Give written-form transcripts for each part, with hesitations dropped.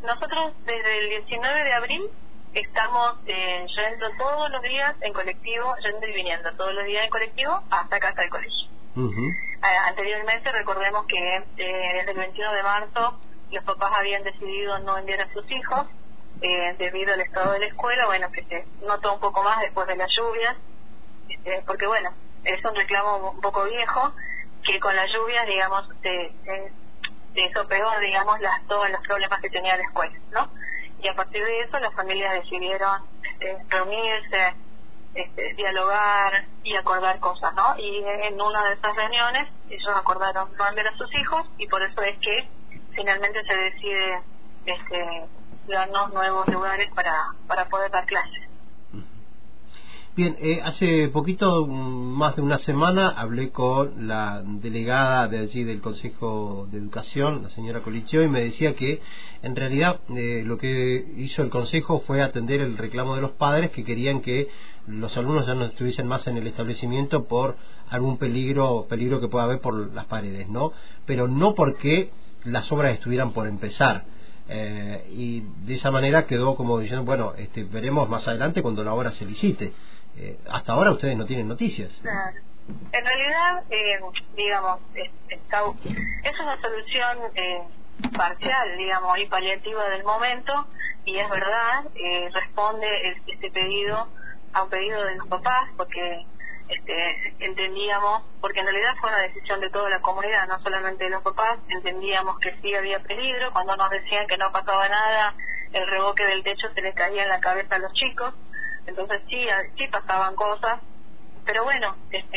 Nosotros desde el 19 de abril estamos yendo todos los días en colectivo, yendo y viniendo todos los días en colectivo hasta casa del colegio. Anteriormente recordemos que desde el 21 de marzo los papás habían decidido no enviar a sus hijos debido al estado de la escuela, bueno, que se notó un poco más después de las lluvias, porque bueno, es un reclamo un poco viejo, que con las lluvias, digamos, se hizo peor, digamos, todos los problemas que tenía la escuela, ¿no? Y a partir de eso las familias decidieron reunirse, dialogar y acordar cosas, ¿no? Y en una de esas reuniones ellos acordaron no enviar a sus hijos y por eso es que finalmente se decide darnos nuevos lugares para poder dar clases. Bien, hace poquito, más de una semana, hablé con la delegada de allí del Consejo de Educación, la señora Colicheo, y me decía que en realidad lo que hizo el Consejo fue atender el reclamo de los padres que querían que los alumnos ya no estuviesen más en el establecimiento por algún peligro que pueda haber por las paredes, ¿no? Pero no porque las obras estuvieran por empezar. Y de esa manera quedó como diciendo, bueno, veremos más adelante cuando la obra se licite. Hasta ahora ustedes no tienen noticias. Claro. En realidad, digamos, es una solución parcial, digamos, y paliativa del momento, y es verdad, responde este pedido a un pedido de los papás, porque entendíamos, porque en realidad fue una decisión de toda la comunidad, no solamente de los papás, entendíamos que sí había peligro, cuando nos decían que no pasaba nada, el revoque del techo se les caía en la cabeza a los chicos. Entonces sí pasaban cosas, pero bueno,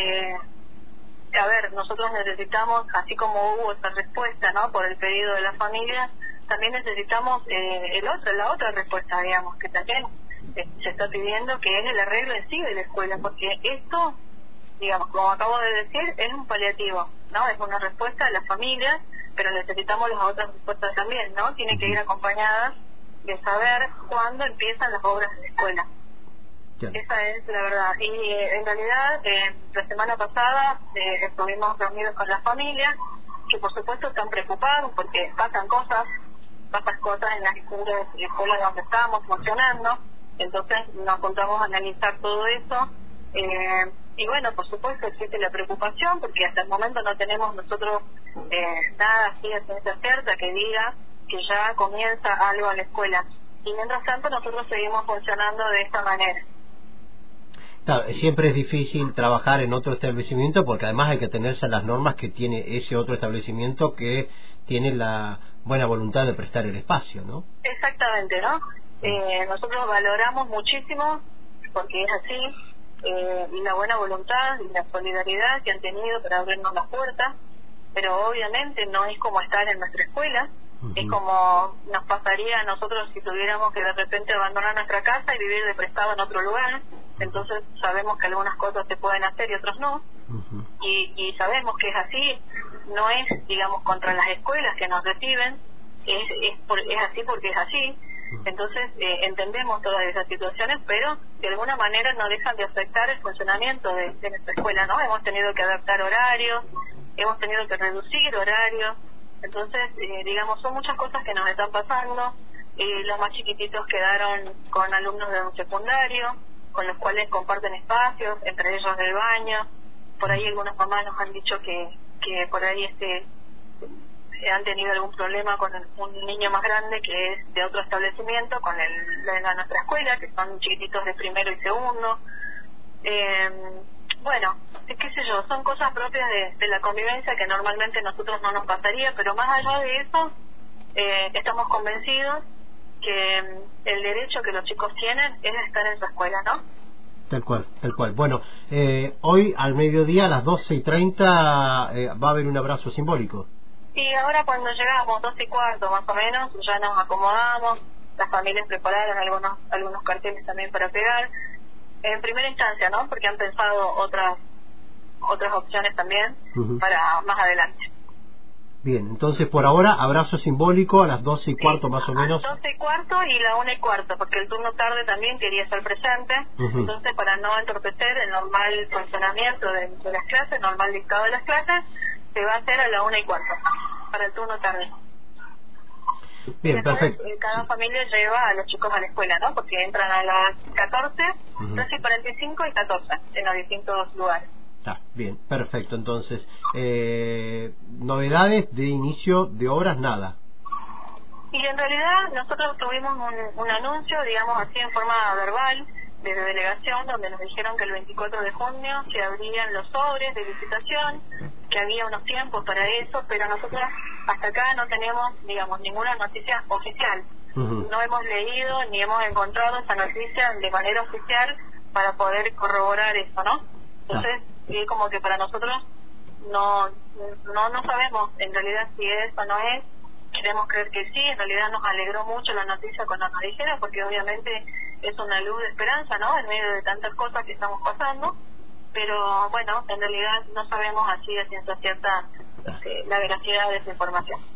a ver, nosotros necesitamos, así como hubo esa respuesta, ¿no?, por el pedido de la familia, también necesitamos la otra respuesta, digamos, que también se está pidiendo, que es el arreglo en sí de la escuela, porque esto, digamos, como acabo de decir, es un paliativo, ¿no? Es una respuesta de las familias, pero necesitamos las otras respuestas también, ¿no? Tienen que ir acompañadas de saber cuándo empiezan las obras de la escuela. Esa es la verdad. Y en realidad, la semana pasada estuvimos reunidos con las familias, que por supuesto están preocupados porque pasan cosas en las escuelas donde estábamos funcionando. Entonces nos juntamos a analizar todo eso. Y bueno, por supuesto existe la preocupación porque hasta el momento no tenemos nosotros nada así a ciencia cierta que diga que ya comienza algo en la escuela. Y mientras tanto nosotros seguimos funcionando de esta manera. Claro, siempre es difícil trabajar en otro establecimiento porque además hay que tenerse las normas que tiene ese otro establecimiento que tiene la buena voluntad de prestar el espacio, ¿no? Exactamente, ¿no? Nosotros valoramos muchísimo, porque es así, y la buena voluntad y la solidaridad que han tenido para abrirnos las puertas, pero obviamente no es como estar en nuestra escuela. Es como nos pasaría a nosotros si tuviéramos que de repente abandonar nuestra casa y vivir de prestado en otro lugar. Entonces sabemos que algunas cosas se pueden hacer y otras no. Y sabemos que es así, no es, digamos, contra las escuelas que nos reciben, es así porque es así. Entonces entendemos todas esas situaciones, pero de alguna manera no dejan de afectar el funcionamiento de nuestra escuela, ¿no? Hemos tenido que adaptar horarios, hemos tenido que reducir horarios. Entonces, digamos, son muchas cosas que nos están pasando. Los más chiquititos quedaron con alumnos de un secundario, con los cuales comparten espacios, entre ellos del baño. Por ahí algunas mamás nos han dicho que por ahí han tenido algún problema con un niño más grande que es de otro establecimiento, con de nuestra escuela, que son chiquititos de primero y segundo. Bueno, qué sé yo, son cosas propias de la convivencia que normalmente nosotros no nos pasaría, pero más allá de eso, estamos convencidos que el derecho que los chicos tienen es estar en su escuela, ¿no? Tal cual, tal cual. Bueno, hoy al mediodía a las 12:30 va a haber un abrazo simbólico. Y ahora cuando llegamos, 12:15 más o menos, ya nos acomodamos, las familias prepararon algunos carteles también para pegar. En primera instancia, ¿no? Porque han pensado otras opciones también para más adelante. Bien, entonces por ahora abrazo simbólico a las 12:15 más o menos. A las 12:15 y la 1:15, porque el turno tarde también quería estar presente. Entonces, para no entorpecer el normal funcionamiento de las clases, normal dictado de las clases, se va a hacer a la 1:15 para el turno tarde. Bien, después, perfecto. cada familia lleva a los chicos a la escuela, ¿no? Porque entran a las 14, 13:45 y 14 en los distintos lugares. Está bien, perfecto. Entonces, novedades de inicio de obras, nada. Y en realidad nosotros tuvimos un anuncio, digamos así, en forma verbal, desde delegación, donde nos dijeron que el 24 de junio se abrían los sobres de licitación, que había unos tiempos para eso, pero nosotros hasta acá no tenemos, digamos, ninguna noticia oficial. No hemos leído ni hemos encontrado esa noticia de manera oficial para poder corroborar eso, ¿no? Entonces, como que para nosotros no sabemos en realidad si es o no es. Queremos creer que sí. En realidad nos alegró mucho la noticia cuando nos dijeron, porque obviamente es una luz de esperanza, ¿no? En medio de tantas cosas que estamos pasando, pero bueno, en realidad no sabemos así a ciencia cierta la veracidad de esa información.